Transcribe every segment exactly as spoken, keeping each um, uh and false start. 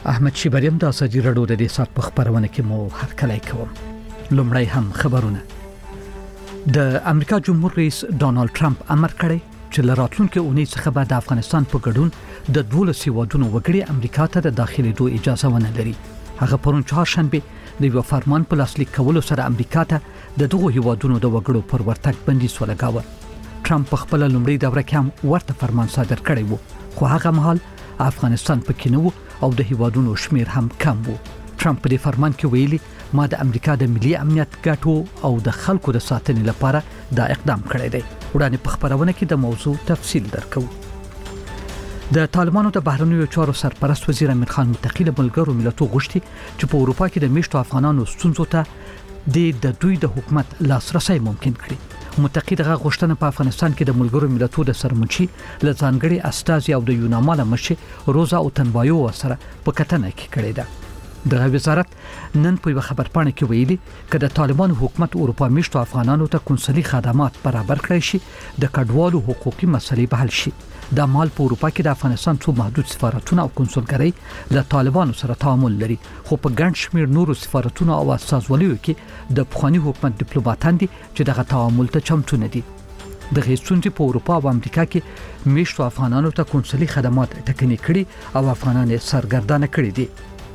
احمد شیبریم د ازادي راډیو د دې سات په خبرونه کې مو هرکلی کوم. لومړی هم خبرونه. د امریکا جمهور رئیس ډانلډ ټرمپ امر کړی چې له راتلونکي اونۍ څخه به د افغانستان په ګډون د دولس هیوادونو وګړي امریکا ته د داخلېدو اجازه ونه لري. هغه پرون چهارشنبه د یو فرمان په لاسلیک کولو سره امریکا ته د دغو هیوادونو د وګړو پر ورتګ بندیز ولګاوه. ټرمپ په خپل لومړي دوره کې هم ورته فرمان صادر کړی وو، خو هغه مهال افغانستان پکې نه وو او د هیوادونو شمیر هم کم وو. ټرمپ په دې فرمان کې ویلي ما د امریکا د ملي امنیت ګټو او د خلکو د ساتنې لپاره دا اقدام کړی دی. وړاندې په خبرونه کې د موضوع تفصیل درکو. د طالبانو د بهرنیو چارو سرپرست وزیر امیر خان متقی له ملګرو ملتونو غوښتي چې په اروپا کې د میشتو افغانانو ستونزو ته د دوی د حکومت لاسرسي ممکن کړي. متقی دغه غوښتنه په افغانستان کې د ملګرو ملتونو د سرمنشي له ځانګړي استازي او د یوناما له مشر روزا اوتنبایو سره په کتنه کې کړې ده. دغه وزارت نن په خبر پاڼه کې ویلي چې د طالبانو حکومت اروپا میشتو افغانانو ته کنسولي خدمات برابر کړی شي، د کډوالو حقوقي مسلې به حل شي. د مال په اروپا کې د افغانستان څو محدود سفارتونه او کنسولګرۍ له طالبانو سره تعامل لري، خو په ګڼ شمېر نورو سفارتونو او استازولیو کې د پخوانی حکومت ډیپلوماټان دي چې دغه تعامل ته چمتو نه دي. د غیستونځي په اروپا او امریکا کې میشتو افغانانو ته کنسولي خدمات ټکني کړي او افغانان یې سرګردانه کړي دي.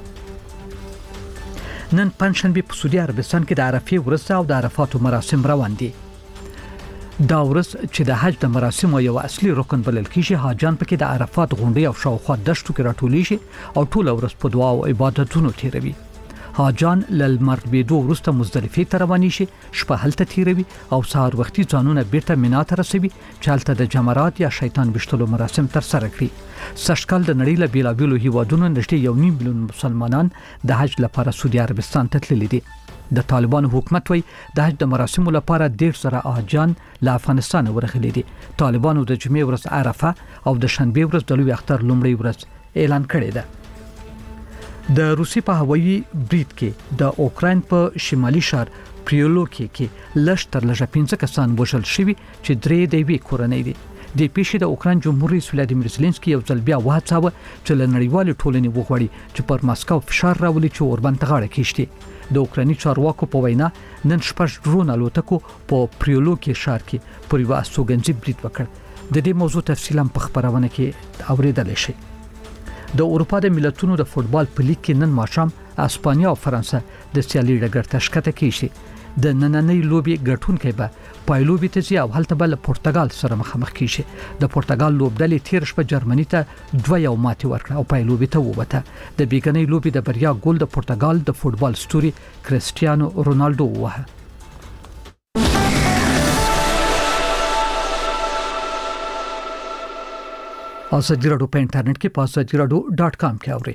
نن پنځشنبه په سعودي عربستان کې د عرفه ورځ او د عرفات مراسم روان دي. دا ورځ چې د حج د مراسمو یو اصلي رکن بلل کیږي، حاجان پکې د عرفات غونډې او شاوخوا دشتو کې راټولیږي او ټول ورځ په دعا او عبادتونو تیروي. حاجان للمرد بيدو ورسته مزدلفه ته رواني شي، شپه هلته تیروي او سهار وختي ځانونه بیرته مینا ته رسوي چې هلته د جمرات یا شیطان بشتلو مراسم تر سره کړي. سږکال د نړۍ له بیلابیلو هیوادونو نږدې یو نیم میلیون مسلمانان د حج لپاره سعودي عربستان ته تللي دي. د طالبانو حکومت وی د حج د مراسمو لپاره ډیر زره حاجان له افغانستان ورغلي دي. طالبانو د جمعې ورځ عرفه او د شنبه ورځ د لوی اختر لومړی ورځ اعلان کړی ده. د روسي په هوایي برید کې د اوکراین په شمالي ښار پریولوکی کې لږ تر لږه پنځه کسان وژل شوي چې درې د یوې کورنۍ دي. د پیښې د اوکراین جمهور رئیس ولادیمیر زيلنسکي یو ځل بیا وهڅاوه چې له نړیوال ټولنې وغواړي چې پر ماسکو فشار راولي چې اوربند ته غاړه کېږدي. د اوکراني چارواکو په وینا نن شپږ ډرون الوتکو په پریولوکی ښار کې پر یو استوګنځي برید وکړ. د دې موضوع تفصیلا په خبرونه کې اوریدل شي. د اروپا د ملتونو د فوتبال په لیګ کې نن ماښام اسپانیا او فرانسه د سیالي ډګر تشکته کیږي. د نننۍ لوبي ګټونکي به پایلوبي ته ځي او هلته به له پرتګال سره مخامخ کیږي. د پرتګال لوبډلې تیر شپه جرمني ته دوه یو ماتې ورکړه او پایلوبي ته ووته. د بیګنۍ لوبي د بریا ګول د پرتګال د فوتبال ستوري کریسټیانو رونالډو وه. ازادي راډیو په انټرنیټ کې په ازادي راډیو ډاټ کام کې اورئ.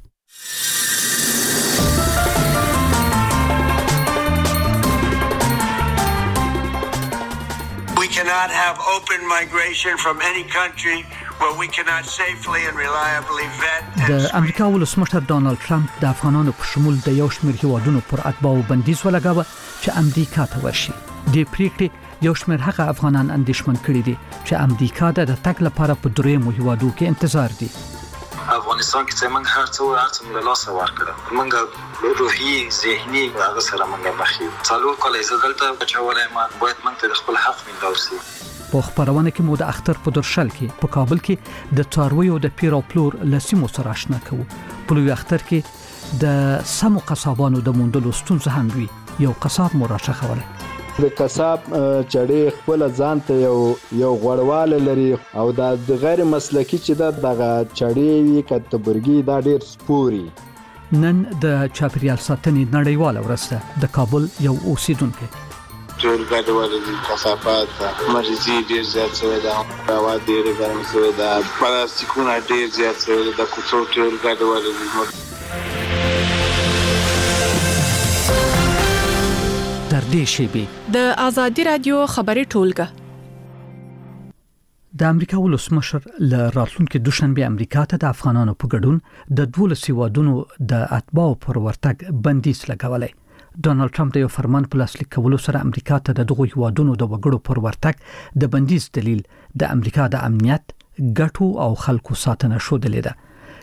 We cannot have open migration from any country where we cannot safely and reliably vet. د امریکا ولسمشر ډانلډ ټرمپ د افغانانو په شمول د یو شمېر هیوادونو پر اتباعو بندیز ولګاوه چې امریکا ته ورشي. د پریکړې یو شمېر هغه افغانان اندېښمن کړي دي چې امریکا د تګ لپاره په درېیمو هیوادو کې انتظار دي. افغانستان کې څنګه هر څه هر څه له لاسه ورکړه، موږ روحي ذهني هغه سره موږ مخې څلور کاله زغلته بچولای ما باید موږ ته خپل حق مندور سي. په خبرونه کې مو د اختر په درشل کې په کابل کې د څارویو د پیر او پلور لسیمو سره آشنا کوو. په لوی اختر کې د سمو قصابانو د موندلو ستونزه هم وي. یو قصاب مو راښخولی. د قصاب چړې خپل ځان ته یو یو غوړواله لري او د غیر مسلکی چې دغه چړې وي کتبرګي دا ډیر سپوري. نن د چاپریال ساتنې نړیواله ورځ ده. د کابل یو اوسیدونکی ټول ګډوډ دي، کثافات مرزي ډیر زیات شوی دا، هوا ډیر ګرم شوی دا، پلاستیکونه ډیر زیات شوی دا، کوڅو ټول ګډوډ دي. در دې شیبې د ازادي رادیو خبري ټولګه د امریکا ولسمشر له راتلونکي دوشنبه امریکا ته د افغانانو په ګډون د دولس هیوادونو د اتباعو پر ورتګ بندیز لګولی. ډانلډ ټرمپ د یو فرمان په لاسلیک کولو سره امریکا ته د دغو هیوادونو د وګړو پر ورتګ د بندیز دلیل د امریکا د امنیت، ګټو او خلکو ساتنه ښودلې ده.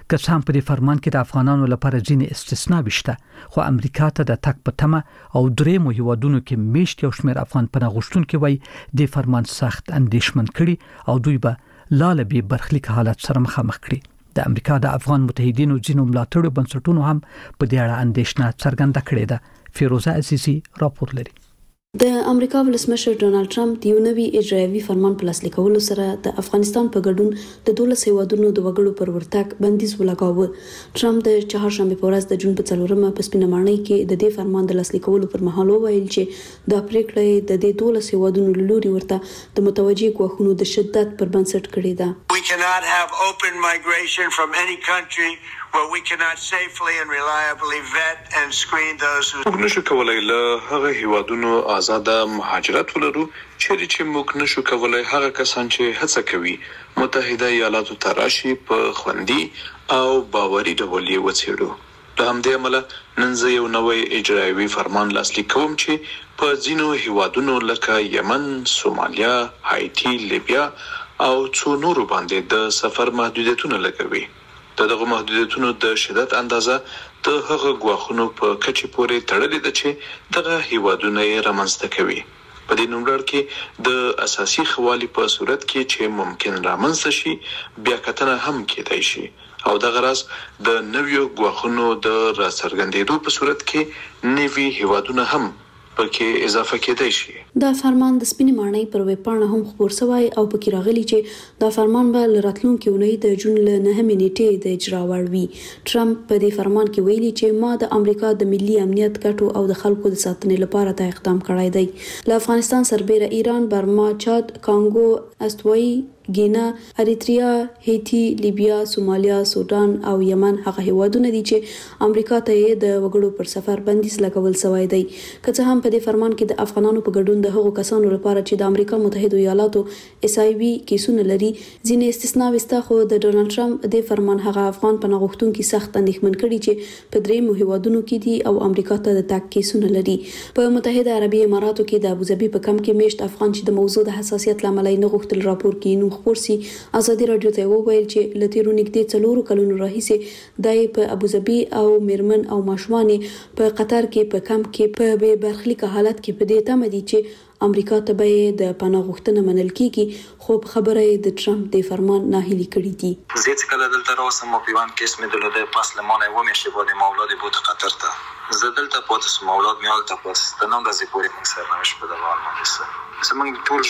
که څنګه په دې فرمان کې د افغانانو لپاره ځینې استثناوې شته خو امریکا ته د تک په تمه او درېمو هیوادونو کې میشت یو شمېر افغان پناه غوښتونکي وای د فرمان سخت اندېښمن کړي او دوی به لاله به برخلیک حالت سره مخامخ کړي د امریکا د افغان متحدینو ځینو ملاتړو بنسټونو هم په دې اړه اندېښنه څرګنده کړې ده فیروزه عزیزی راپور لري د امریکا ولسمشر ډونالد ټرمپ د یو نوي اجرایوي فرمان په لاسلیک کولو سره د افغانستان په ګډون د دولس هیوادونو د وګړو پر ورتګ بندیز ولګاوه. ټرمپ د چهارشنبه په ورځ د جون په څلورمه په سپینه ماڼۍ کې د دې فرمان د لاسلیک کولو پر مهال وویل چې دا پریکړه د دې دولس هیوادونو له لوري ورته د متوجه ګواښونو د شدت پر بنسټ کړې ده. We cannot have open migration from any country where we cannot safely and reliably vet and screen those who موږ نشو کولای له هغه هیوادونو آزاد مهاجرت ولرو چې چې موږ نشو کولای هغه کسان چې هڅه کوي متحده ایالاتو ته راشي په خوندي او باوري ډول یې وڅېړو. له همدې امله نن زه یو نوی اجرایوي فرمان لاسلیک کوم چې په ځینو هیوادونو لکه یمن، سومالیا، هایټي، لیبیا او څو نورو باندې د سفر محدودیتونه لګوي. دغه محدودیتونو د شدت اندازه د هغه ګواښونو په کچې پورې تړلې ده چې دغه هیوادونه یې رامنځته کوي. په دې نوملړ کې د اساسي خوالي په صورت کې چې ممکن رامنځته شي بیا کتنه هم کېدای شي او دغه راز د نویو ګواښونو د راڅرګندېدو په صورت کې نوي هیوادونه هم پکې اضافه کېدای شي. دا فرمان د سپینې ماڼۍ پر ویب پاڼه هم خپور شوی او پکې راغلی چې دا فرمان به له راتلونکي اونۍ د جون له نهمې نیټې د اجرا وړ وي. ټرمپ په دې فرمان کې ویلي چې ما د امریکا د ملي امنیت ګټو او د خلکو د ساتنې لپاره دا اقدام کړی دی. له افغانستان سربېره ایران، برما، چاد، کانګو، استوایي ګینا، اریتریا، هیتی، لیبیا، سومالیا، سودان او یمن هغه هیوادونه دي چې امریکا ته د وګړو پر سفر بندیز لګول شوی دی. که څه هم په دې فرمان کې د افغانانو په ګډون د هغو کسانو لپاره چې د امریکا متحده ایالاتو اس آی وي کیسونه لري ځینې استثناوې شته، خو د ډونالد ټرمپ د فرمان هغه افغان پناه غوښتونکي سخت اندېښمن کړي چې په درېیمو هیوادونو کې دي او امریکا ته د تګ کیسونه لري. په متحده عربي اماراتو کې د ابوظبي په کم کې میشت افغان چې د موضوع د حساسیت لامل نه غوښتل راپور کې نو خپورسي ازادي رادیو ته وویل چې لتیرو نږدې څلورو کلونو راهیسې دای په ابوظبي او میرمن او ماشومان په قطر کې په کم کې په بې برخلیک حالت کې په دې تمه دي چې امریکا ته به د پناه غوښتنه منل کیږي، خو خبره د ټرمپ د فرمان ناهیلي کړې دي. زه چې کله دلته راوسم او پیوان کې اسمه دلته پاس لمانه و مې شی بده مولاد بوت قطر ته زه دلته پاتې سم مولاد میال ته پاس تنه غزي پورې موږ سره نوښ په دلوال باندې زمونږ ټول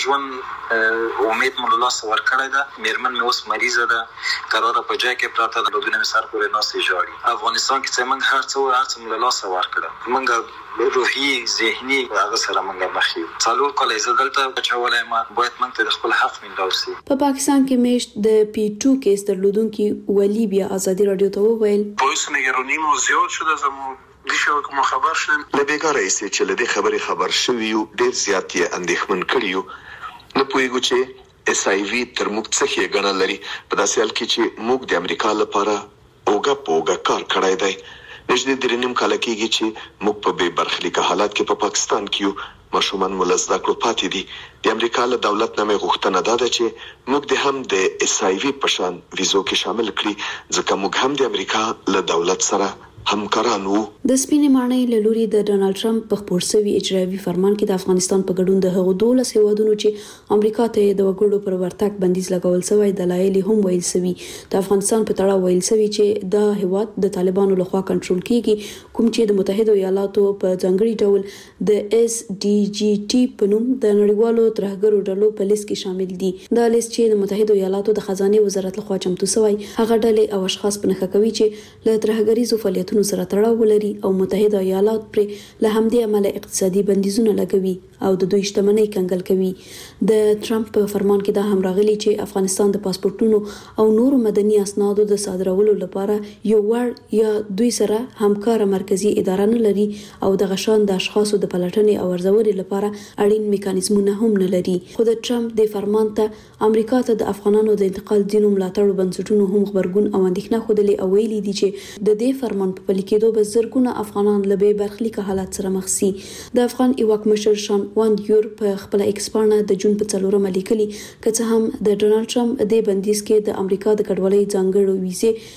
ژوند امید مول الله سور کړی ده. میرمن مې اوس مریضه ده، قراره په ځای کې پراته ده، بدون مې سر پورې ناسې جوړي. افغانستان کې چې موږ هر څو هر څو مول الله سور کړه موږ روحي ذهني هغه سره موږ مخې څلور کله زه دلته بچولای ما باید موږ ته خپل حق مندور سي. په پاکستان کې میشت د پی ټو کیس درلودونکي ولی بیا ازادي رادیو ته وویل پولیس نگرانی مو زیات شده زمو دیشو کوم خبر شوم لبیګاره یې چې لدی خبري خبر شوی یو ډیر زیات یې اندېښمن کړیو. نو پوهیږو چې اس آی وی تر موږ څخه غنا لري په داسې حال کې چې موږ د امریکا لپاره اوګه پوګه کار کړای دی. نږدې درې نیم کال کېږي چې موږ په بې برخلیک حالات کې په پاکستان کې یو ماشومان ملزده کړو پاتې دي. د امریکا له دولت نه مې غوښتنه ده چې موږ د هم د اس آی وی په شان ویزو کې شامل کړي ځکه موږ هم د امریکا له دولت سره همکاران وو. د سپینې ماڼۍ له لوري د ډونالد ټرمپ په خپور شوي اجرایوي فرمان کې د افغانستان په ګډون د هغو دولس هیوادونو چې امریکا ته د وګړو پر ورتګ بندیز لګول شوی دلایل هم ویل شوي. د افغانستان په تړاو ویل شوي چې دا هیواد د طالبانو لخوا کنټرول کیږي، کوم چې د متحده ایالاتو په ځانګړي ډول د اس ډي جی ټي په نوم د نړیوالو ترهګرو ډلو په لیست کې شامل دي. دا لیست چې د متحده ایالاتو د خزانه وزارت لخوا چمتو شوی هغه ډلې او اشخاص په نښه کوي چې له ترهګریزو فعالیتونو سره تړاو ولري او متحده ایالات پر له همدې عمله اقتصادي بندیزونه لګوي او د دوی شتمنۍ کنګل کوي. د ټرمپ په فرمان کې دا هم راغلي چې افغانستان د پاسپورتونو او نورو مدني اسنادو د صادرولو لپاره یو وړ یا دوی سره همکاره مرکزی اداره نه لري او د غشان د اشخاصو د پلټنې او ارزوري لپاره اړین میکانیزمونه هم نه لري. خو د ټرمپ د فرمان ته امریکا ته د افغانانو د انتقال دینو ملاتړ بنسټونو هم خبرګون او اندېښنه خوده او ویلي دي چې د دې فرمان په پلي کېدو به زرګونه افغانان له بې برخلیک حالت سره مخ شي. د افغان ایواک مشر شان واند یور په خپل ایکسپارنه د جون په څلورمه لیکلي که څه هم د ډونالد ټرمپ د بندیز کې د امریکا د کډوالۍ ځانګړو ویزې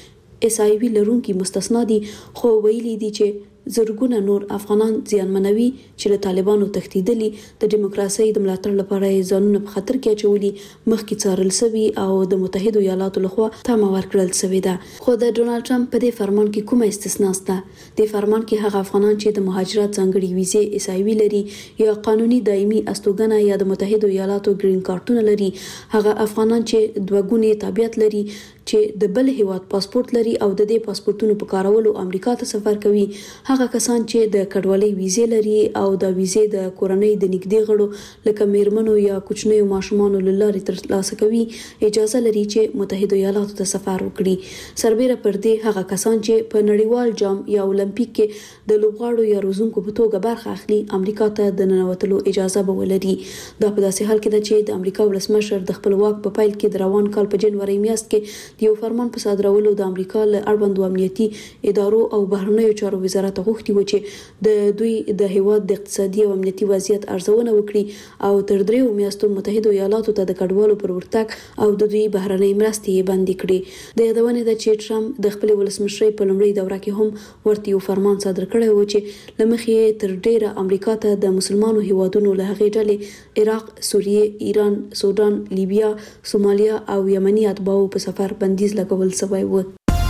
اس آی وی لرونکي مستثنا دي خو ویلي دي چې زرګونه نور افغانان زیانمنوي چې له طالبانو تښتیدلي د دیموکراسي د ملاتړ لپاره ځانونه په خطر کې اچولي مخکې څارل شوی او د متحده ایالاتو لخوا تمه ورکړل شوې ده خو د ډونالد ټرمپ په دې فرمان کې کومه استثنا شته د فرمان کې هغه افغانان چې د مهاجرت ځانګړي ویزې اس آی وی لري یا قانوني دایمي استوګنه یا د متحده ایالاتو گرین کارتونه لري هغه افغانان چې دوګونی تابعیت لري چې د بل هیواد پاسپورت لري او د دې پاسپورتونو په کارولو امریکا ته سفر کوي هغه کسان چې د کډوالۍ ویزې لري او د ویزې د کورنۍ د نږدې غړو لکه میرمنو یا کوچنیو ماشومانو لاره ترلاسه کوي اجازه لري چې متحده ایالاتو ته سفر وکړي سربېره پر دې هغه کسان چې په نړیوال جام یا اولمپیک کې د لوبغاړو یا روزونکو په توګه برخه اخلي امریکا ته د ننوتلو اجازه به ولري دا په داسې حال کې ده چې د امریکا ولسمشر د خپل واک په پیل کې د روان کال په جنوري میاشت کې د یو فرمان په صادرولو د امریکا له اړوندو امنیتي ادارو او بهرنیو چارو وزارت غوښتي و چې د دوی د هیواد د اقتصادي او امنیتي وضعیت ارزونه وکړي او تر دریو میاشتو متحده ایالاتو ته د کډوالو پر ورتګ او د دوی بهرنۍ مرستې بندي کړي د یادونې ده چې ټرمپ د خپل ولسمشرۍ په لومړي دوره کې هم ورته یو فرمان صادر کړی و چې لمخې تر ډیره امریکا ته د مسلمانانو هیوادونو له هغې ډلې عراق، سوریه، ایران، سودان، لیبیا، سومالیا او یمني اتباعو په سفر بندیز لګول شوی و.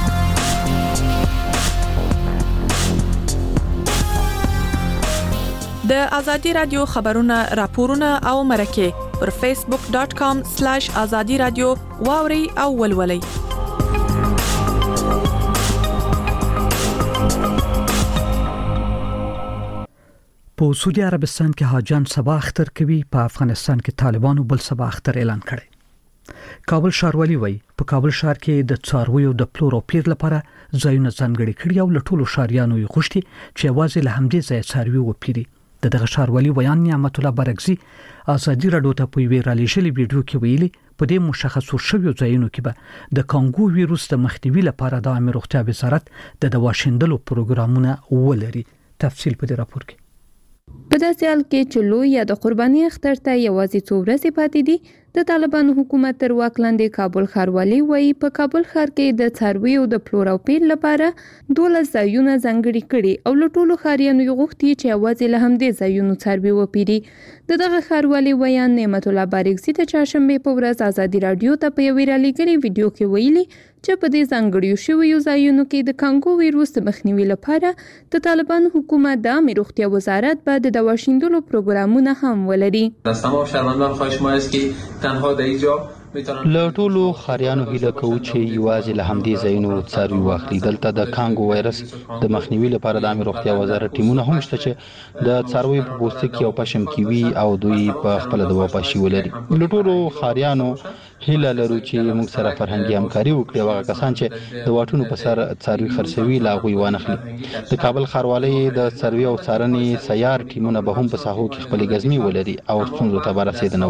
د ازادي رادیو خبرونه راپورونه او مرکه پر فیسبوک ډاٹ کام سلیش ازادي رادیو واوري او ولولي. په سعودي عربستان کې حاجان سبا اختر کوي په افغانستان کې طالبانو بل سبا اختر اعلان کړی. کابل ښاروالي وایي په کابل ښار کې د څارویو د پلور او پیر لپاره ځایونه ځانګړي کړي او له ټولو ښاریانو یې غوښتي چې یوازې له همدې ځای څاروي وپیري. د دغه ښاروالي بیان نعمت الله برګزي ازادي راډیو ته په ویرا لېشلې ویډیو کې ویلي په دې مشخصو شویو ځایونو کې به د کانګو ویروس د مخنیوي لپاره د عامه روغتیا وزارت د دوا شیندلو پروګرامونه ولري. تفصیل په دې راپور کې. په داسې حال کې چې لوی یا د قرباني اختر ته یوازې څو ورځې پاتې دي د طالبانو حکومت تر واک لاندې کابل ښاروالي وایي په کابل ښار کې د څارویو د پلور او پیر لپاره دولس ځایونه ځانګړي کړي او له ټولو ښاریانو یې غوښتي چې یوازې له همدې ځایونو څاروي وپیري. د دغه ښاروالي ویان نعمت الله بارګزي د چهارشنبې په ورځ ازادي راډیو ته په یوې رالیږلې ویډیو کې ویلي چې په دې ځانګړیو شویو ځایونو کې د کانګو ویروس د مخنیوي لپاره د طالبانو حکومت د عامه روغتیا وزارت به د دوا شیندلو پروګرامونه هم ولري. از تمام شهروندان خواهش ما است که تنها در اینجا له ټولو خاریانو هیله کوو چې یوازې له همدې ځایونو څاروي واخلي. دلته د کانګو وایرس د مخنیوي لپاره د عامه روغتیا وزارت ټیمونه هم شته چې د څارویو په پوستکي او پشم کې وي او دوی په خپل د واپاشي ولري. له ټولو خاریانو هیله لرو چې موږ سره فرهنګي همکاري وکړي او هغه کسان چې د واټونو په سر څاروي خرڅوي لا غوي وانخلي. د کابل ښاروالۍ د څاروي او څارنې سیار ټیمونه به هم په ساحو کې خپل ګزمي ولري او ستونزو ته برسېدنه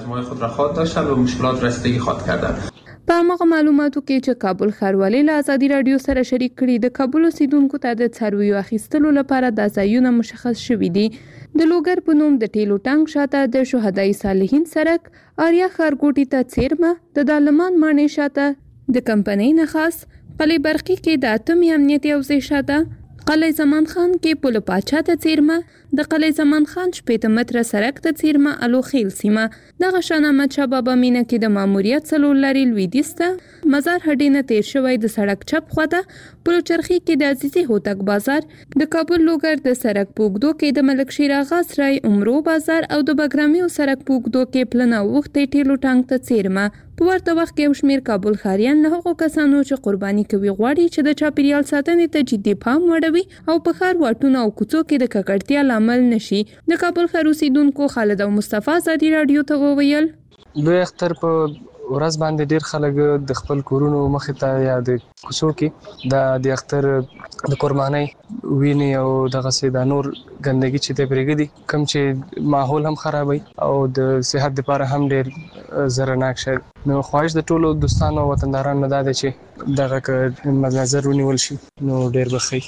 وکړي. رسیدگی خواهد کردن. په هغه معلوماتو کې چې کابل ښاروالۍ له ازادي راډیو سره شریک کړي د کابل اوسیدونکو ته د څارویو اخیستلو لپاره د ځایونه مشخص شوي دي. د لوګر په نوم د ټیلو ټانک شاته د شهدای صالحین سرک، آریا ښارګوټي ته څیرمه، د دالمان ماڼۍ شاته د کمپنۍ نخاس، قلعه برقي کې د اتمې امنیتي حوزې شاته، قلعه زمان خان کې پل پاچا ته څیرمه، د قلعه زمان خان شپېته متره سرک ته څیرمه الو خیل سیمه. دغه شان احمد شاه بابا مینه کې د ماموریت څلور لارې لویدیځ ته مزار هډې نه تیر شوی د سړک چپ خواته، پلوچرخي کې د عزیزي هوتک بازار، د کابل لوګر د سرک په اوږدو کې د ملک شیر اغا سرای عمرو بازار او د بګرامیو سرک په اوږدو کې پلنه وختې ټیلو ټانک ته څیرمه. په ورته وخت کې یو شمېر کابل ښاریان له هغو کسانو چې قرباني کوي غواړي چې د چاپیریال ساتنې ته جدي پام وړوي او په ښار واټونو او کوڅو کې د ککړتیا لامل نشي. د کابل ښار اوسیدونکو خالد او مصطفی ازادي راډیو ته وویل لوی اختر په ورځ باندې ډیر خلک د خپل کورونو مخې ته یا د کوڅو کې د د اختر د قربانۍ ویني او دغه سي د نور ګندګي چې ته پرېږدي کم چې ماحول هم خرابوي او د صحت لپاره هم ډیر زرناک شي. نو خواهش د ټولو دوستانو او وطندارانو نه ده چې دغه ک نظر ونیول شي نو ډیر بخي.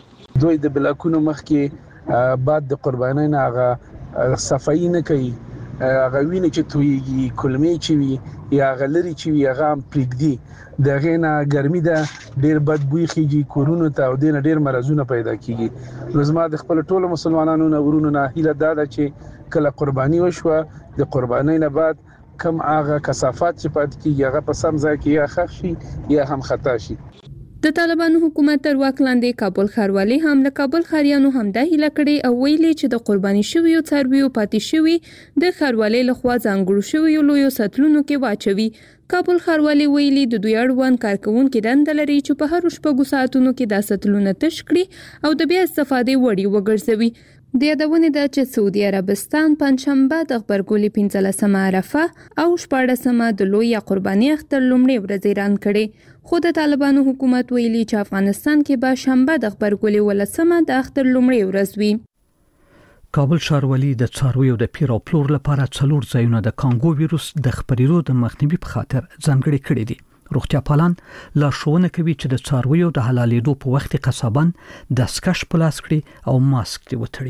دوی د بلاکونو مخ کې بعد د قربانۍ نه هغه صفائی نه کوي هغه ویني چې تویږي کلمې چې وي یا غلري چې وي هغه پریږدي دغه نه ګرمي ده ډیر بد بوی خيږي کورونو ته او دینه ډیر مرزونه پیدا کیږي نو زما د خپل ټولو مسلمانانو نه ورونو نه هیله ده چې کله قرباني وشوه د قربانۍ نه بعد کم هغه کثافات چې پات کیږي هغه په سم ځای کې یا خښ شي یا هم خطا شي. د طالبانو حکومت تر واک لاندې کابل ښاروالي هم له کابل ښاریانو همدا هیله کړې او ویلي چې د قرباني شویو څارویو پاتې شوي د ښاروالۍ لخوا ځانګړو شویو لویو سطلونو کې واچوي. کابل ښاروالي ویلي د دوی اړوند کارکونکو دنده لري چې په هر شپږو ساعتونو کې دا سطلونه تش کړي او د بیا استفادې وړي وګرځوي. د یادونې ده چې سعودي عربستان پنځشنبه د غبرګولي پنځلسمه عرفه او شپاړسمه د لوی قرباني اختر لومړی ورځ اعلان کړي خو د طالبانو حکومت ویلي چې افغانستان کې به شنبه د غبرګولي ولسمه د اختر لومړی ورځ وي. کابل ښاروالي د څارویو د پیر او پلور لپاره څلور ځایونه د کانګو ویروس د خپرېدو د مخنیوي په خاطر ځانګړي کړي دي. روغتیا پالان لارښوونه کوي چې د څارویو د حلالېدو په وخت کې قصابان د سکش په لاس کړي او ماسک دې وتړي.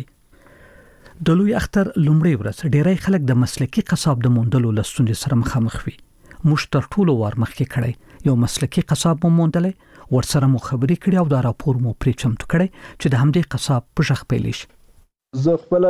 د لوی اختر لومړی ورځ ډیری خلک د مسلکي قصاب د موندلو لستونې سره مخامخ وي. موږ تر ټولو وار مخکې کړی یو مسلکي قصاب مو موندلې ورسره مو خبرې کړې او دا راپور مو پرې چمتو کړی چې د همدې قصاب په ژغ پیلې شي. زه خپل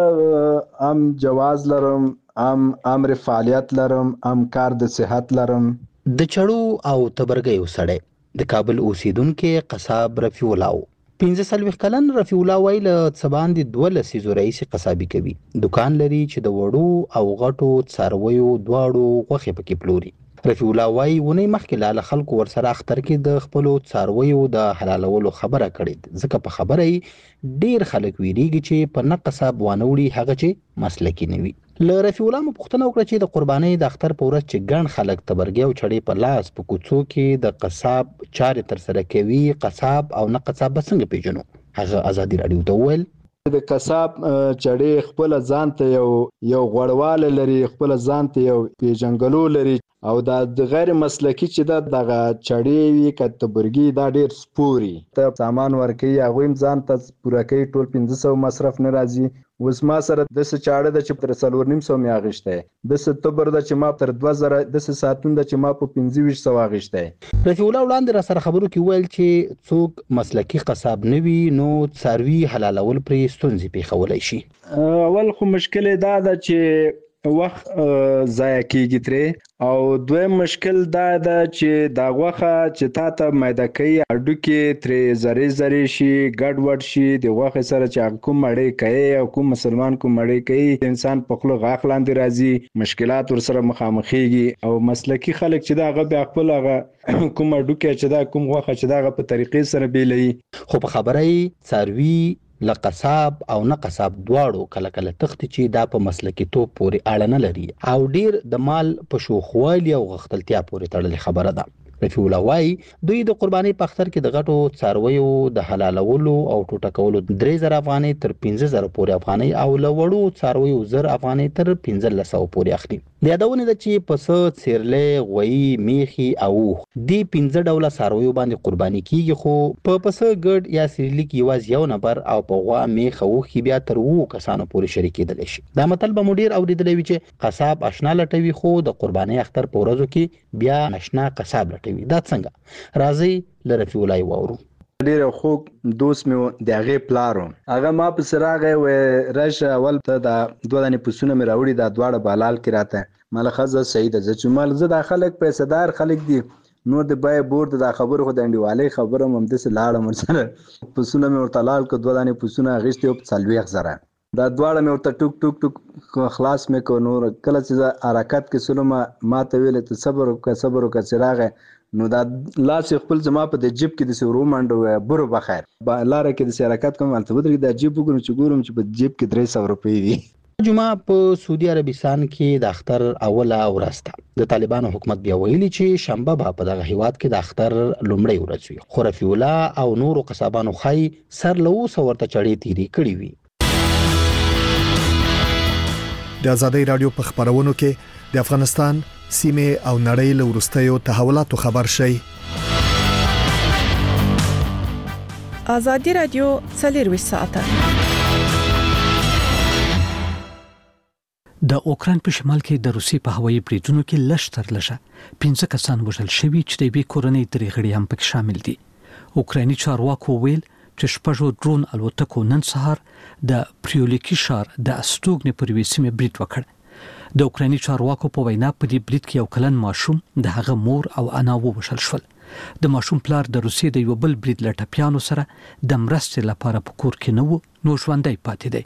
ام جواز لرم ام امر فعالیت لرم ام کار د صحت لرم. د چړو او تبرګیو سړی د کابل اوسیدونکو قصاب رفیع الله پنځه څلوېښت کلن رفیع الله ویل څبان د دوه لسیزو رئیس قصابي کوي. دکان لري چې د وړو او غټو څارویو دواړو غوښې پکې پلوري. رفیع الله وایي ونې مخکې لاله خلکو ورسره اختر کې د خپلو څارویو د حلالولو خبره کړې ځکه په خبره یې ډیر خلک ویریږي چې په نه قصاب وانه وړي هغه چې مسلکي نه وي. له رفیع الله مو پوښتنه وکړه چې د قربانۍ د اختر په ورځ چې ګڼ خلک تبرګي او چړې په لاس په کوڅو کې د قصاب چارې ترسره کوي قصاب او نه قصاب به څنګه پیژنو. هغه ازادي راډیو ته وویل د قصاب چړې خپل ځان ته یو یو غوړواله لري خپل ځان ته یو پیژنګلو لري او دا د غیر مسلکی چې دا دغه چړې وي کته برګي دا ډیر سپوري ته سامان ورکي هغه ځان ته پوره کوي ټول پنځه سوه مصرف نه راځي. وس ما سره د څه چاړه د چې تر څلور نیم سو می اغشته د څه تبر د چې ما تر دوه زره د څه ساتون د چې ما په پنځه ویشت سو اغشته. رفیع الله وړاندې را سره خبرو کې ویل چې څوک مسلکی قصاب نه وي نو څاروي حلالول پرې ستونزې پیښولای شي. اول خو مشکل دا ده چې وخت ضایع کیږي ترې او دویم مشکل دا ده چې دا غوخه چې تا ته میده کوي اډوکې ترې زری زری شي ګډ وډ شي د غوخه سره چې کوم مړی کوي او کوم مسلمان کوم مړی کوي انسان په خپل غاخ لاندې راځي مشکلات ورسره مخامخېږي او مسلکی خلک چې دا غو بیا خپل هغه کوم اډوکې چې دا کوم غوخه چې دا په طریقې سره بیلې خو په خبره یې څاروي لقصاب او نه قصاب دواړو کله کله تختی چې دا په مسلکی توپ پورې اړه نه لري او ډیر د مال په شوخوالي او غختلتیا پورې تړلې خبره ده. رفیع الله وایي دوی د قربانۍ په اختر کې د غټو څارویو د حلالولو او ټوټه کولو درې زره افغانۍ تر پنځه زره پورې افغانۍ او له وړو څارویو زر افغانۍ تر پنځلس سوه پورې اخلي. د یادونې ده چې پسه څیرلې غویي میخي او دې پنځه ډوله څارویو باندې قرباني کیږي خو په پسه ګډ یا سریلیک یوازې یو نفر او په غوا میخ او خي بیا تر اوو کسانو پورې شریکېدلی شي. دا متل به مو ډیر اورېدلی وي چې قصاب اشنا لټوي خو د قربانۍ اختر په ورځو کې بیا اشنا قصاب لټوي. دا څنګه راځي له رفیع الله واورو. ډیر خوږ دوست مې د هغې پلارو هغه ما په سراغه و راشه اول ته دا دوه دانې پسونه مې راوړي دا دواړه بالال کې راته مال خزه صحیح ده چې مال زه دا خلک پیسه‌دار خلک دي نو د بای بورد دا خبره خو د انډیوالۍ خبره هم د لاړه مرسره پسونه مې ورته لال کو دوه دانې پسونه غشتي په څلوېښت زره دا دواړه مې ورته ټوک ټوک ټوک خلاص مې کو نور کله چې حرکت کې سلمه ما ته ویل ته صبر وکړه صبر وکړه سراغه نو دا لاس خپل زما په د جیب کې د سورو منډو برو بخیر لاره کې د حرکت کوم البته ودرې د جیب وګورم چې ګورم چې په جیب کې درې سوه روپۍ دي. جمعه په سعودي عربستان کې د اختر اوله ورځ ده. د طالبانو حکومت بیا ویلي چې شنبه به په دغه هیواد کې د اختر لومړی ورځ وي خو رفیع الله او نورو قصابانو ښایي سر له اوسه ورته چړې تیرې کړې وي. د ازادۍ راډیو په خبرونو کې د افغانستان سیمه او نړۍ له وروستیو تحولاتو خبر شي. ازادي راډیو څلور ساعته د اوکران په شمال کې د روسي په هوایي بریدونو کې لږ تر لږه پنځه کسان وژل شوي چې د یوې کورنۍ درې غړي هم پکې شامل دي. اوکراني چارواکو ویل چې شپږو ډرون الوتکو نن سهار د پریولیکی ښار د استوګنې پر یوې سیمې برید وکړ. د اوکراني چارواکو په وینا په دې برید کې یو کلن ماشوم د هغه مور او انا ووژل شول. د ماشوم پلار د روسیې د یو بل برید له ټپیانو سره د مرستې لپاره په کور کې نه و نو ژوندی پاتې دی.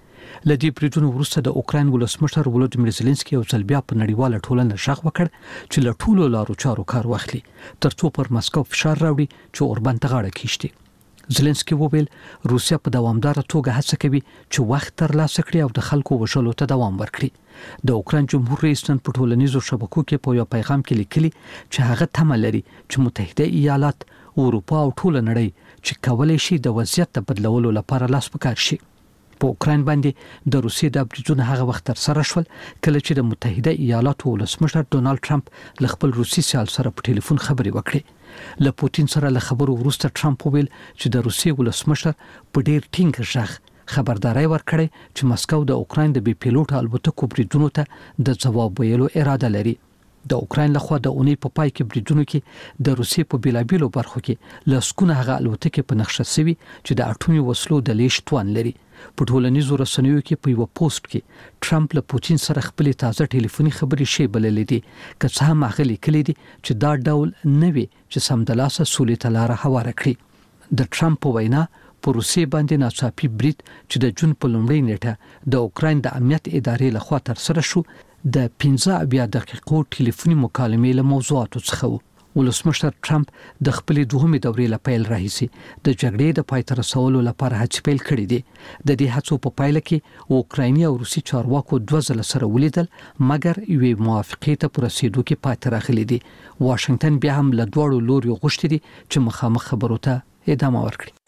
لدی بریدونو وروسته د اوکران ولسمشر ولودیمیر زيلنسکي او ځلبیا په نړیواله ټولنه شغ وکړ چې له ټولو لارو چارو کار واخلي ترڅو پر مسکو فشار راوړي چې اوربان ته غاړه کیشتي. زيلنسکي وویل روسیا په دوامدار توګه هڅه کوي چې وخت ترلاسه کړي او د خلکو وژلو ته دوام ورکړي. د اوکران جمهور رئیس نن په ټولنیزو شبکو کې په یو پیغام کې لیکلي چې هغه تمه لري چې متحده ایالات، اروپا او ټول نړۍ چې کولای شي د وضعیت د بدلولو لپاره لاس پکار شي. په اوکران باندې د روسیې د بریدونو هغه وخت تر سره شول کله چې د متحده ایالاتو ولسمشر ډونالد ټرمپ له خپل روسي سیال سره په ټلیفون خبرې وکړې. له پوتین سره له خبرو وروسته ټرمپ ویل چې د روسیې ولسمشر په ډیر ټینګ ژغ خبرداري ورکړې چې مسکو د اوکران د بي پیلوټ الوتکو بریدونو ته د جواب ویلو اراده لري. د اوکران لخوا د اونۍ په پای کې بریدونو کې د روسیې په بیلابیلو برخو کې لسکونه هغه الوتکې په نقشه سوي چې د اټومي وسلو د لیش توان لري. په ټولنیزو رسنیو کې په یو پوسټ کې ټرمپ له پوتین سره خپل تازه ټلیفوني خبرې شی بللې دي که څه هم هغه لیکلي دي چې دا ډول نه وي چې سمدلاسه سولې ته لار هواره کړي. د ټرمپ په وینا په روسیې باندې ناڅاپي برید چې د جون په لومړۍ نیټه د اوکران د امنیت ادارې لخوا تر سره شو د پنځه اویا دقیقو ټلیفوني مکالمې له موضوعاتو څخه و. ولسمشر ټرمپ د خپلې دوهمې دورې له پیل راهیسې د جګړې د پای ته رسولو لپاره هڅې پیل کړې دي. د دې هڅو په پایله کې اوکرایني او روسي چارواکو دوه ځله سره ولیدل مګر یوې موافقې ته پر رسیدو کې پای ته راغلي دي. واشنگټن بیا هم له دواړو لوري غوښتي دي چې مخامخ خبرو ته ادامه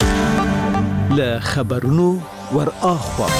ورکړي. له خبرونو ور اخوا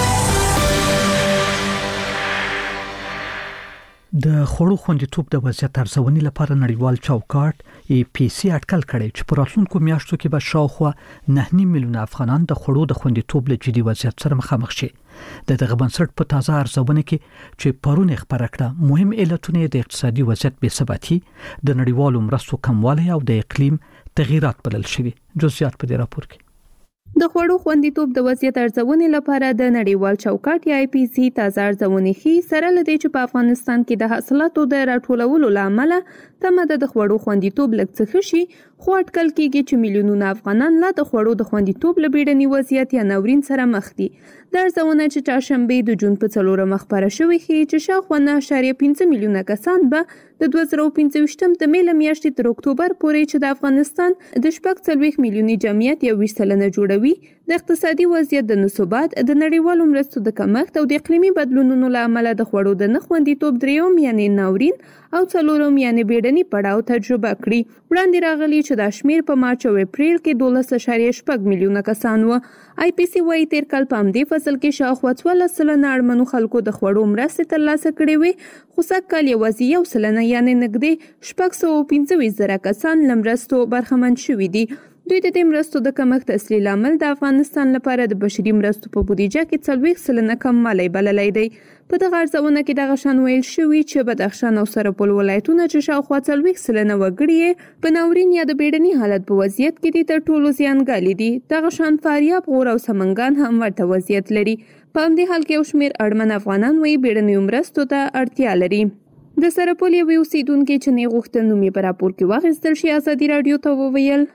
د خوړو خوندیتوب د وضعیت ارزونې لپاره نړیوال چوکاټ ای پی سی اټکل کړی چې په راتلونکو میاشتو کې به شاوخوا نه میلیونه افغانان د خوړو د خوندیتوب له جدي وضعیت سره مخامخ شي. د دغه بنسټ په تازه ارزونه کې چې پرون خبره کړه مهم علتونه د اقتصادي وضعیت بې ثباتي، د نړیوالو مرستو کموالی او د اقلیم تغیرات بلل شوي. جزئیات په دې راپور کې. د خوړو خوندیتوب د وضعیت ارزونې لپاره د نړیوال چوکاټ یا آی پی سی تازه ارزونې خي سره لدی چې په افغانستان کې د حاصلاتو د راټولولو لامل تمه د خوړو خوندیتوب لږ څه شي، خو اټکل کېږي چې میلیونونه افغانان لا د خوړو د خوندیتوب له بیړني وضعیت یا ناورین سره مخ دي. د ارزونه چې چهارشنبه د جون په څلورمه خبره شوې ښيي چې شاوخوا نه اعشاریه پنځه میلیونه کسان به د دوه زره پنځه ویشتم د مې له میاشتې تر اکتوبر پورې چې د افغانستان د شپږ څلوېښت میلیوني جمعیت یو ویشت سلنه جوړوي د اقتصادي وضعیت د نثبات، د نړیوالو مرستو د کمښت او د اقلیمي بدلونونو له امله د خوړو د نه خوندیتوب درېیم یعنی ناورین او څلورم یعنی بیړني پړاو تجربه کړي. وړاندې راغلي چې دا شمیر په مارچ او اپریل کې دولس اعشاریه شپږ میلیونه کسان و. آی پی سی وايي تیر کال په همدې فصل کې شاوخوا څوارلس سلنه اړمنو خلکو د خوړو مرستې ترلاسه کړې وې، خو سږ کال یوازې یو سلنه یعنی نږدې شپږ سوه پنځه ویشت زره کسان له مرستو برخمن شوي دي. دوی د دې مرستو د کمښت اصلي لامل د افغانستان لپاره د بشري مرستو په بودیجه کې څلوېښت سلنه کموالی بللی دی. په دغه ارزونه کې دغه شان ویل شوي چې بدخشان او سرپل ولایتونه چې شاوخوا څلوېښت سلنه وګړي یې په ناورین یا د بیړني حالت په وضعیت کې دي تر ټولو زیانګالي دي. دغه شان فاریاب، غور او سمنګان هم ورته وضعیت لري. په همدې حال کې یو شمېر اړمن افغانان وایي بیړنیو مرستو ته اړتیا لري. د سرپل یوې اوسیدونکې چې نه غوښتل نوم یې په راپور کې واخیستل شي ازادي راډیو ته وویل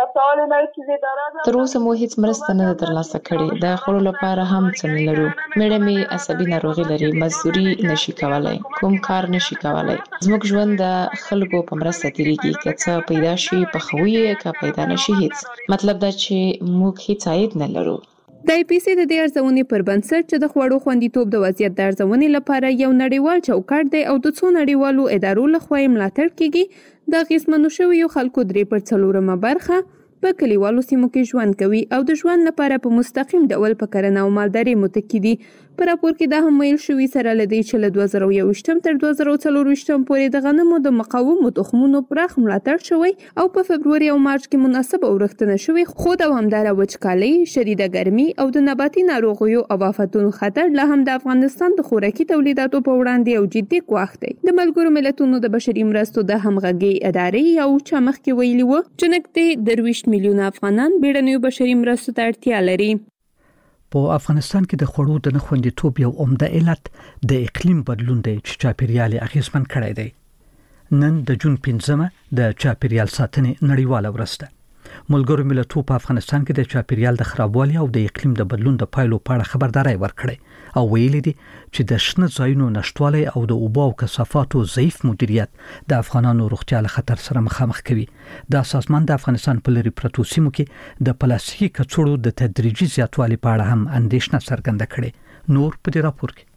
تر اوسه مو هیڅ مرسته نه ترلاسه کړې، د خوړو لپاره هم څه نه لرو. میړه مې عصبي ناروغي لري، مزدوري نشي کولای، کوم کار نشي کولای. زموږ ژوند د خلکو په مرسته تیریږي، که څه پیدا شي پخوي یې، که پیدا نشي هیڅ. مطلب دا چې موږ هیڅ عاید نه لرو. د آی پی سی د دې ارزونې پر بنسټ چې د خوړو خوندیتوب د وضعیت د ارزونې لپاره یو نړیوال چوکاټ دی او د څو نړیوالو ادارو لخوا یې ملاتړ کیږي، د اغېزمنو شویو خلکو درې پر څلورمه برخه په کلیوالو سیمو کې ژوند کوي او د ژوند لپاره په مستقیم ډول په کرنه او مالدارۍ متکي دي. په راپور کې دا هم ویل شوي سره له دې چې له دوه زره یوویشتم تر دوه زره څلورویشتم پورې د غنمو د مقاومو تخمونو پراخ ملاتړ شوی او په فبروري او مارچ کې مناسبه اورښتنه شوې، خو دوامداره وچکالۍ، شدیده ګرمي او د نباتي ناروغیو او آفتونو خطر لا هم د افغانستان د خوراکي تولیداتو په وړاندې یو جدي ګواښ دی. د ملګرو ملتونو د بشري مرستو د همغږۍ ادارې یو چا مخکې ویلي و چې نږدې درویشت میلیونه افغانان بیړنیو بشري مرستو ته اړتیا لري. په افغانستان کې د خوړو د نه خوندیتوب یو عمده علت د اقلیم بدلون دی چې چاپیریال اغیزمن کړی دی. نن د جون پنځمه د چاپیریال ساتنې نړیواله ورځ ده. ملګرو ملتونو په افغانستان کې د چاپیریال د خرابوالي او د اقلیم د بدلون د پایلو په اړه خبرداري ورکړې او ویلي دي چې د شنه ځایونو نشټوالی او د اوبو او کثافاتو ضعیف مدیریت د افغانانو روغتیا له خطر سره مخامخ کوي. دا سازمان د افغانستان په لري پرتو سیمو کې د پلاستیکي کڅوړو د تدریجي زیاتوالي په اړه هم اندېښنه څرګنده کړې. نور په دې راپور کې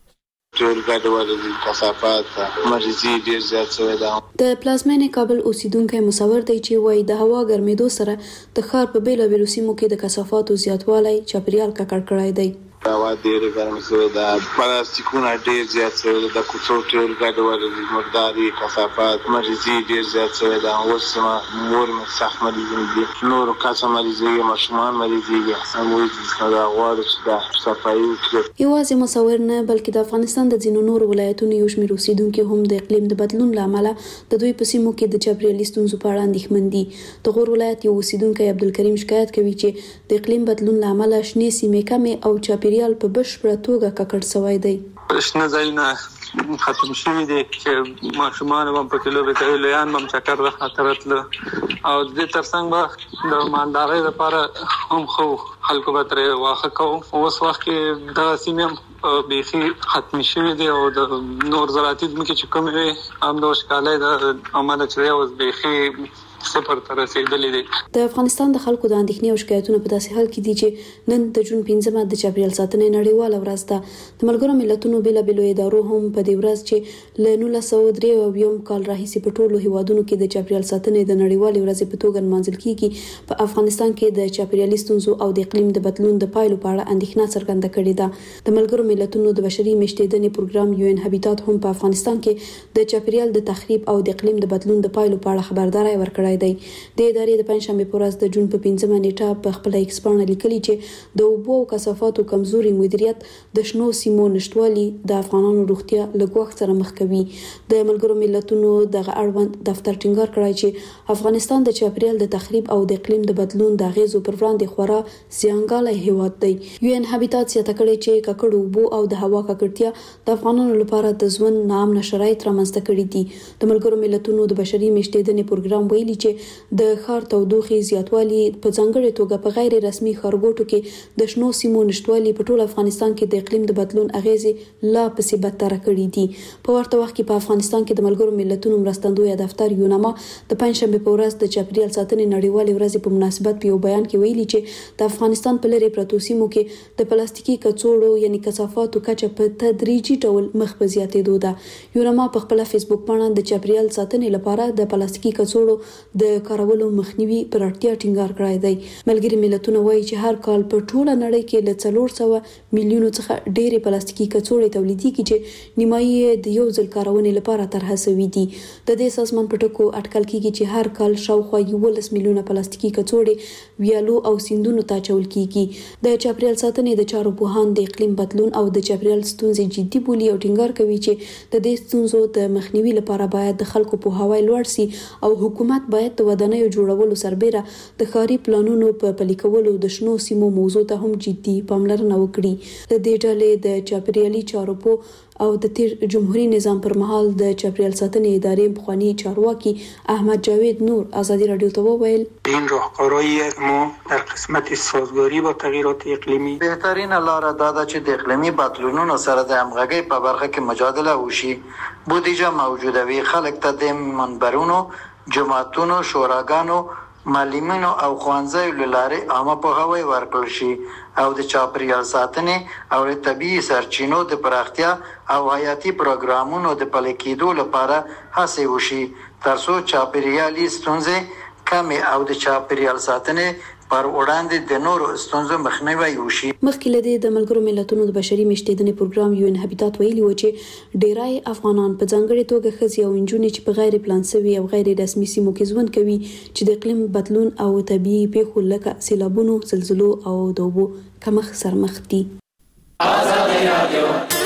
ټول ګډوډ کثافات مریضي ډیر زیات شوی دا. د پلازمینې کابل اوسیدونکو مصور دی چې وایي د هوا ګرمېدو سره د ښار په بیلابېلو سیمو کې د کثافاتو زیاتوالی چاپیریال ککړ کړی دی. هوا ډیر ګرم شوی دا، پلاستیکونه ډیر زیات شوی دا، کوڅو ټول ګډوډ مرداري کثافات مریضي ډیر زیات شوی دا. اوس مور مې سخت مریضي دي، نور کسه مریضي ماشومان مریضي دي. موږ دا غواړو چې دا صفایي وکړو. یوازې مصور نه بلکې د افغانستان د ځینو نورو ولایتونو یو شمېر اوسیدونکو هم د اقلیم د بدلون له امله د دوی په سیمو کې د چاپیریالي ستونزو په اړه اندېښمن دي. د غور ولایت یو اوسیدونکی عبدالکریم شکایت کوي چې د اقلیم بدلون له امله شنې سیمې کمې او چاپیریال په بشپړه توګه ککړ شوی دی. شنه ځایونه ختم شوي دي چې ماشومان هم په کلو به کوي، لویان هم چکر د خاطر تله او د دې ترڅنګ به د مالدارۍ لپاره هم خو خلکو به ترې واښه کوو. اوس وخت کې دغه سیمې هم بیخي ختمې شوي دي او د نور زراعتي ځمکې چې کومې وي هم د وچکالۍ د امله چې دی اوس بیخي صفر ته رسیدلې دي. د افغانستان د خلکو د اندېښنې او شکایتونو په داسې حال کې دي چې نن د جون پنځمه د چاپیریال ساتنې نړیواله ورځ ده. د ملګرو ملتونو بیلابېلو ادارو هم په دې ورځ چې له نولس سوه درې اویایم کال راهیسې په ټولو هیوادونو کې د چاپیریال ساتنې د نړیوالې ورځې په توګه نمانځل کیږي، په افغانستان کې د چاپیریالي ستونزو او د اقلیم د بدلون د پایلو په اړه اندېښنه څرګنده کړې ده. د ملګرو ملتونو د بشري میشتېدنې پروګرام یو ان هابیتات هم په افغانستان کې د چاپیریال د تخریب او د اقلیم د بدلون د پایلو په اړه خبرداري ورکړی دی. د ادارې د پنځشنبه په ورځ د جون په پنځمه نیټه په خپل ایکس باندې لیکلي چې د اوبو او کثافاتو کمزوري مدیریت د شنو سیمو نشټوالي د افغانانو روغتیا له ګواښ سره مخ کوي. د ملګرو ملتونو دغه اړوند دفتر ټینګار کړی چې افغانستان د چاپیریال د تخریب او د اقلیم د بدلون د اغیزو پر وړاندې خورا زیانګالی هیواد دی. یو ان هابیتات زیاته کړې چې ککړ اوبو او د هوا ککړتیا د افغانانو لپاره د ژوند ناامن شرایط رامنځته کړي دي. د ملګرو ملتونو د بشري میشتېدنې پروګرام ویلي چې د ښار تودوخې زیاتوالی په ځانګړې توګه په غیر رسمي ښارګوټو کې د شنو سیمو نشټوالي په ټول افغانستان کې د اقلیم د بدلون اغیزې لا پسې بدتر کړي دي. په ورته وخت کې په افغانستان کې د ملګرو ملتونو مرستندوی دفتر یوناما د پنځشنبه په ورځ د چاپیریال ساتنې نړیوالې ورځې په مناسبت په یو بیان کې ویلي چې د افغانستان په لري پرتو سیمو کې د پلاستیکي کڅوړو یعنی کثافاتو کچه په تدریجي ډول مخ په زیاتېدو ده. یوناما په خپل فیسبوک باندې د چاپیریال ساتنې لپاره د پلاستیکي کڅوړو د کارولو مخنیوي پر اړتیا ټینګار کړی دی. ملګري ملتونه وایي چې هر کال په ټوله نړۍ کې له څلور سوه میلیونو څخه ډېرې پلاستیکي کڅوړې تولیدېږي چې نیمایي د یو ځل کارونې لپاره طرحه شوي دي. د دې سازمان په ټکو اټکل کیږي چې هر کال شاوخوا یولس میلیونه پلاستیکي کڅوړې ویالو او سیندونو ته اچول کیږي. د چاپیریال ساتنې د چارو پوهان د اقلیم بدلون او د چاپیریال ستونزې جدي بولي او ټینګار کوي چې د دې ستونزو د مخنیوي لپاره باید د خلکو پوهاوی لوړ سي او حکومت باید د ودانیو جوړولو سربېره د ښاري پلانونو په پلي کولو د شنو سیمو موضوع ته هم جدي پاملرنه وکړي. د دې ډلې د چاپیریالي چارو په او د تیر جمهوریت نظام پر مهال د چاپیریال ساتنې ادارې پخوانی چارواکي احمد جاوید نور آزادی رادیو ته وویل این راهکارهای ما در قسمت سازگاری با تغییرات اقلیمی بهترین لاره دا ده چې د اقلیمي بدلونونو سره د همغږۍ په برخه کې مجادله وشي. بودیجه موجوده وي، خلک ته د منبرونو، جماعتونو، شوراګانو، معلمینو او ښوونځیو له لارې عامه پوهاوی ورکړل شي او د چاپیریال ساتنې او د طبیعي سرچینو د پراختیا او حیاتي پروګرامونو د پلي کېدو لپاره هڅې وشي ترڅو چاپیریالي ستونزې کمې او د چاپیریال ساتنې پر وړاندې د نورو ستونزو مخنیوي وشي. مخکې له دې د ملګرو ملتونو د بشري میشتېدنې پروګرام یو ان هابیټات ویلي و چې ډیرای افغانان په ځانګړي توګه ښځې او نجونې چې په غیر پلان شوي او غیر رسمي سیمو کې ژوند کوي چې د اقلیم بدلون او طبيعي پیښو لکه سیلابونو، زلزلو او د اوبو کمښت سره مخ دي. آزادي رادیو